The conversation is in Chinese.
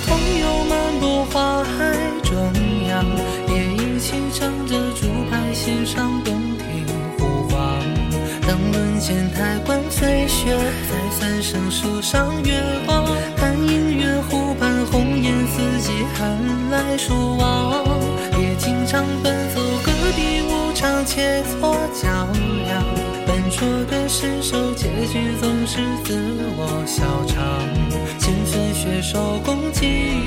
朋友漫步花海中央，也一起唱着竹牌欣赏洞庭湖光。当沦陷太官飞雪，再三生树上月光，看音乐湖畔红颜四季寒来暑往。也经常奔走各地舞场，切磋较量，笨拙的身手结局总是自我笑场，千分血手共济